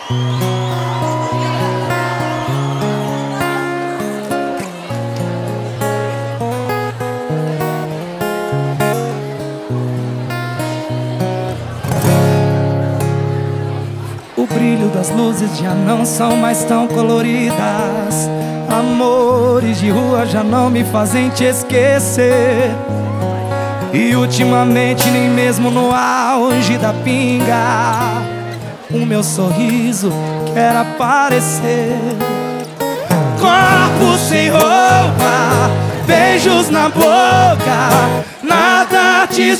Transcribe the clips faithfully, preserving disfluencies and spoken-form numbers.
O brilho das luzes já não são mais tão coloridas. Amores de rua já não me fazem te esquecer. E ultimamente nem mesmo no auge da pinga o meu sorriso quer aparecer. Corpo sem roupa, beijos na boca, nada te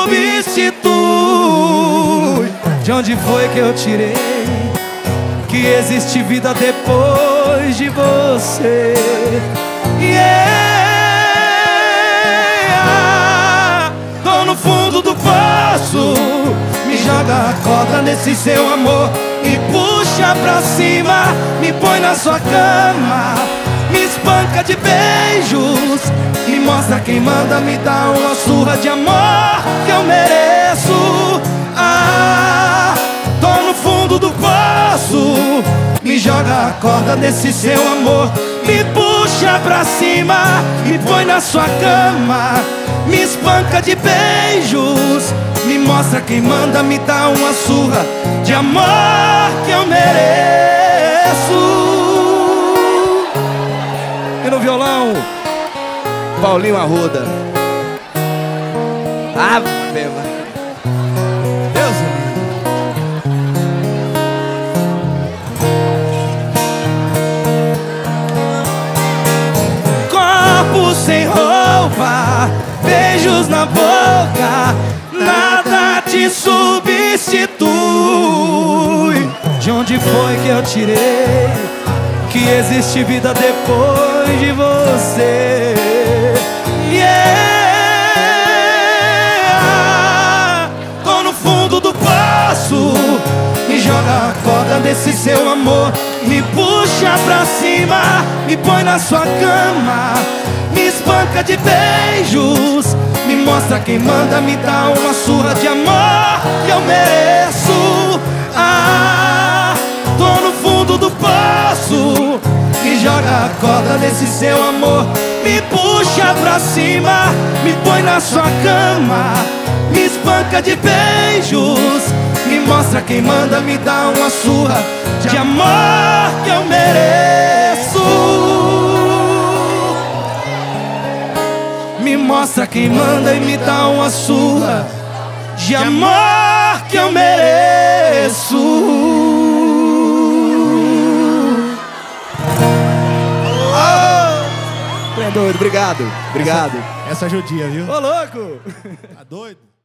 substitui. De onde foi que eu tirei que existe vida depois de você? Yeah. Tô no fundo do poço, me joga a corda nesse seu amor, me puxa pra cima, me põe na sua cama, me espanca de beijos, me mostra quem manda, me dá uma surra de amor que eu mereço. Ah, tô no fundo do poço, me joga a corda desse seu amor, me puxa pra cima, me põe na sua cama, me espanca de beijos, me mostra quem manda, me dá uma surra de amor que eu mereço. E no violão, Paulinho Arruda. Ave Maria. Sem roupa, beijos na boca, nada te substitui. De onde foi que eu tirei que existe vida depois de você? Yeah. Tô no fundo do poço, me joga a corda desse seu amor, me puxa pra cima, me põe na sua cama, me espanca de beijos, me mostra quem manda, me dá uma surra de amor que eu mereço. Ah, tô no fundo do poço, me joga a corda desse seu amor, me puxa pra cima, me põe na sua cama, me espanca de beijos, me mostra quem manda, me dá uma surra de amor que eu mereço. Me mostra quem manda e me dá uma surra de amor que eu mereço. Oh! Tu é doido, obrigado, obrigado. Essa, essa é judia, viu? Ô, louco! Tá doido?